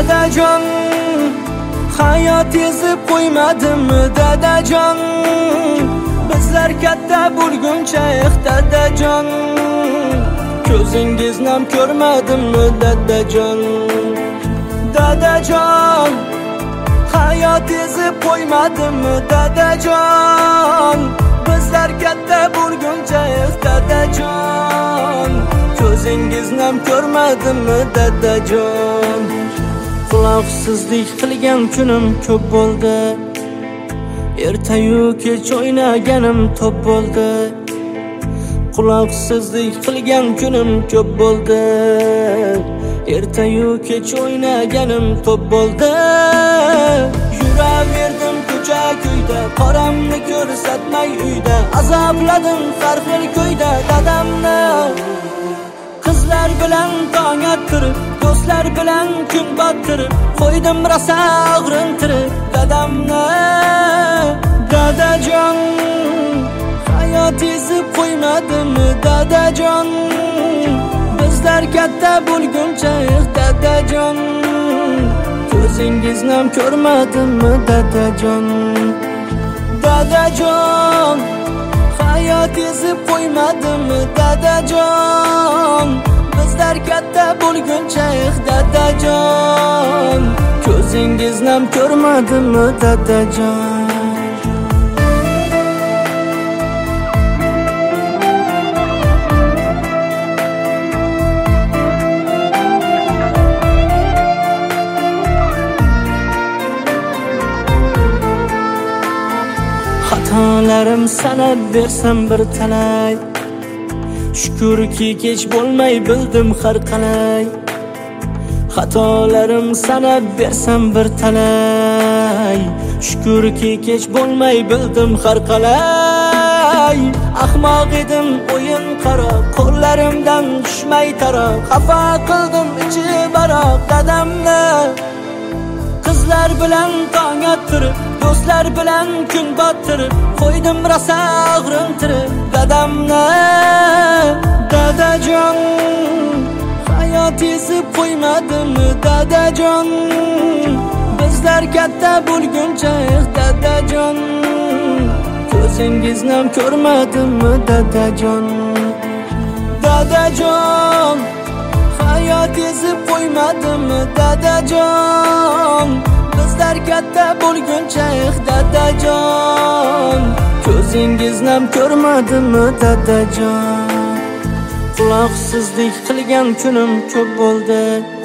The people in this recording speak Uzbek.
Dadajon, hayot ezib qo'ymadimmi dadajon? Bizlar katta bo'lguncha dadajon, ko'zingiz nam ko'rmadimmi dadajon? Dadajon, hayot ezib qo'ymadimmi dadajon? Bizlar katta bo'lguncha dadajon, ko'zingiz nam ko'rmadimmi dadajon? Quloqsizlik qilgan kunim ko'p bo'ldi, ertayu kech o'ynaganim top bo'ldi. Quloqsizlik qilgan kunim ko'p bo'ldi, ertayu kech o'ynaganim top bo'ldi. Yuraverdim ko'cha kuyda, qoramni ko'rsatmay uyda, azobladim har xil ko'yda dadamni. Qizlar bilan tong attirib, do'stlar bilan kun bottirib, qo'ydim rosa og'rintirib dadamni. Dadajon, hayot ezib qo'ymadimmi dadajon? Bizlar katta bo'lguncha dadajon, ko'zingiz nam ko'rmadimmi dadajon? Dadajon, hayot ezib qo'ymadimmi dadajon? Bizlar katta bo'lguncha dadajon, ko'zingiz nam ko'rmadimmi dadajon? Xatolarim sanab bersam bir talay, shukurki kech bo'lmay bildim har qalay. Xatolarim sanab bersam bir talay, shukurki kech bo'lmay bildim har qalay. Ahmoq edim o'yin qaro, qo'llarimdan tushmay taro, xafa qildim ichi baroq dadamni. Qizlar bilan tong attirib, do'stlar bilan kun bottirib, qo'ydim rosa og'rintirib dadamni. Dadajon, hayot ezib qo'ymadimmi dadajon? Bizlar katta bo'lguncha dadajon, ko'zingiz nam ko'rmadimmi dadajon? Dadajon, hayot ezib qo'ymadimmi dadajon? Bizlar katta bo'lguncha dadajon, ko'zingiz nam ko'rmadimmi dadajon? Quloqsizlik qilgan kunim ko'p bo'ldi,